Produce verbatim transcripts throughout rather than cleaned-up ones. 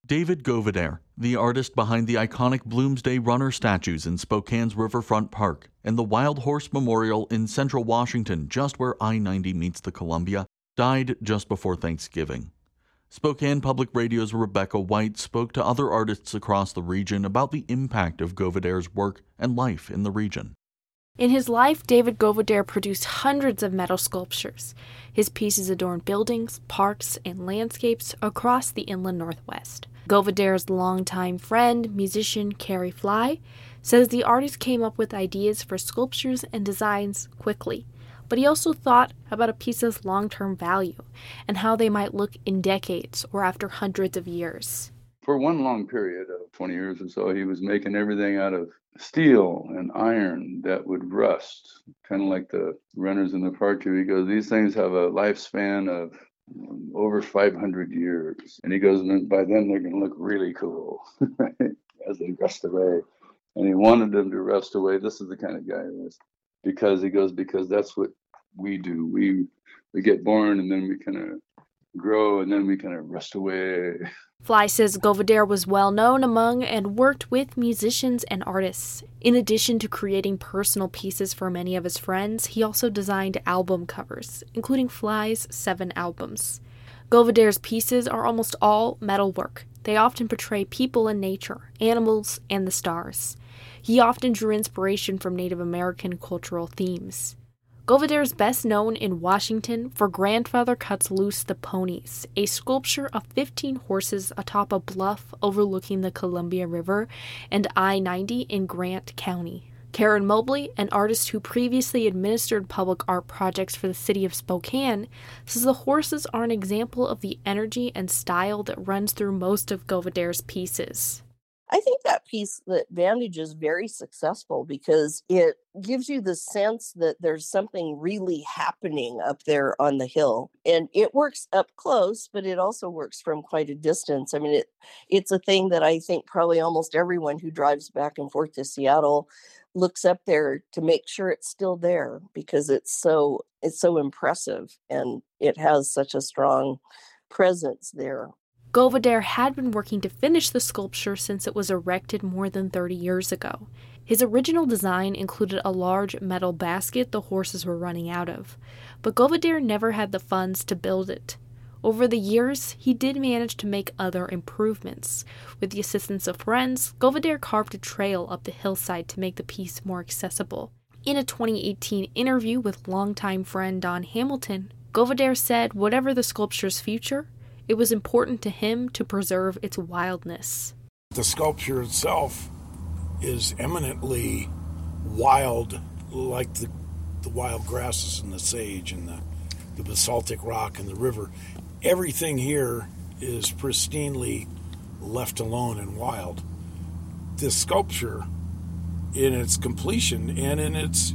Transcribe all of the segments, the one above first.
David Govader, the artist behind the iconic Bloomsday Runner statues in Spokane's Riverfront Park and the Wild Horse Memorial in central Washington, just where I ninety meets the Columbia, died just before Thanksgiving. Spokane Public Radio's Rebecca White spoke to other artists across the region about the impact of Govader's work and life in the region. In his life, David Govader produced hundreds of metal sculptures. His pieces adorn buildings, parks, and landscapes across the inland Northwest. Govader's longtime friend, musician Carrie Fly, says the artist came up with ideas for sculptures and designs quickly, but he also thought about a piece's long-term value and how they might look in decades or after hundreds of years. For one long period of twenty years or so, he was making everything out of steel and iron that would rust, kind of like the runners in the park too. He goes, these things have a lifespan of um, over five hundred years. And he goes, and by then they're going to look really cool as they rust away. And he wanted them to rust away. This is the kind of guy he was. Because he goes, because that's what we do. We we get born and then we kind of grow and then we kind of rust away. Fly says Govader was well known among and worked with musicians and artists. In addition to creating personal pieces for many of his friends, he also designed album covers, including Fly's seven albums. Govader's pieces are almost all metalwork. They often portray people and nature, animals, and the stars. He often drew inspiration from Native American cultural themes. Govader is best known in Washington for Grandfather Cuts Loose the Ponies, a sculpture of fifteen horses atop a bluff overlooking the Columbia River and I ninety in Grant County. Karen Mobley, an artist who previously administered public art projects for the city of Spokane, says the horses are an example of the energy and style that runs through most of Govader's pieces. I think that piece, that Vantage, is very successful because it gives you the sense that there's something really happening up there on the hill. And it works up close, but it also works from quite a distance. I mean, it it's a thing that I think probably almost everyone who drives back and forth to Seattle looks up there to make sure it's still there because it's so it's so impressive and it has such a strong presence there. Govader had been working to finish the sculpture since it was erected more than thirty years ago. His original design included a large metal basket the horses were running out of, but Govader never had the funds to build it. Over the years, he did manage to make other improvements. With the assistance of friends, Govader carved a trail up the hillside to make the piece more accessible. In a twenty eighteen interview with longtime friend Don Hamilton, Govader said whatever the sculpture's future, it was important to him to preserve its wildness. The sculpture itself is eminently wild, like the, the wild grasses and the sage and the, the basaltic rock and the river. Everything here is pristinely left alone and wild. This sculpture, in its completion and in its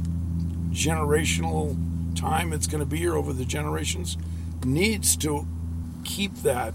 generational time it's going to be here over the generations, needs to keep that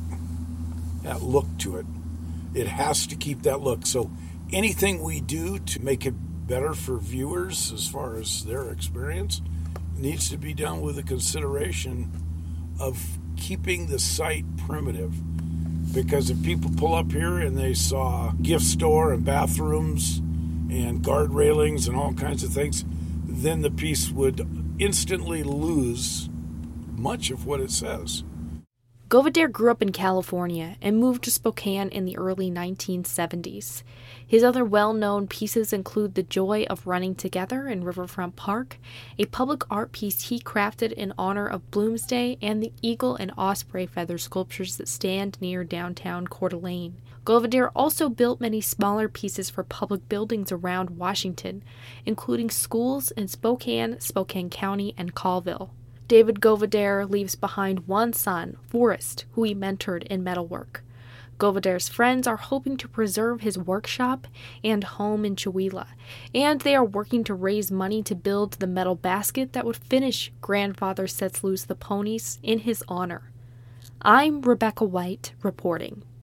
that look to it. It has to keep that look. So anything we do to make it better for viewers as far as their experience needs to be done with a consideration of keeping the site primitive. Because if people pull up here and they saw gift store and bathrooms and guard railings and all kinds of things, then the piece would instantly lose much of what it says. Govader grew up in California and moved to Spokane in the early nineteen seventies. His other well-known pieces include The Joy of Running Together in Riverfront Park, a public art piece he crafted in honor of Bloomsday, and the eagle and osprey feather sculptures that stand near downtown Coeur d'Alene. Govader also built many smaller pieces for public buildings around Washington, including schools in Spokane, Spokane County, and Colville. David Govader leaves behind one son, Forrest, who he mentored in metalwork. Govader's friends are hoping to preserve his workshop and home in Chewelah, and they are working to raise money to build the metal basket that would finish Grandfather Sets Loose the Ponies in his honor. I'm Rebecca White, reporting.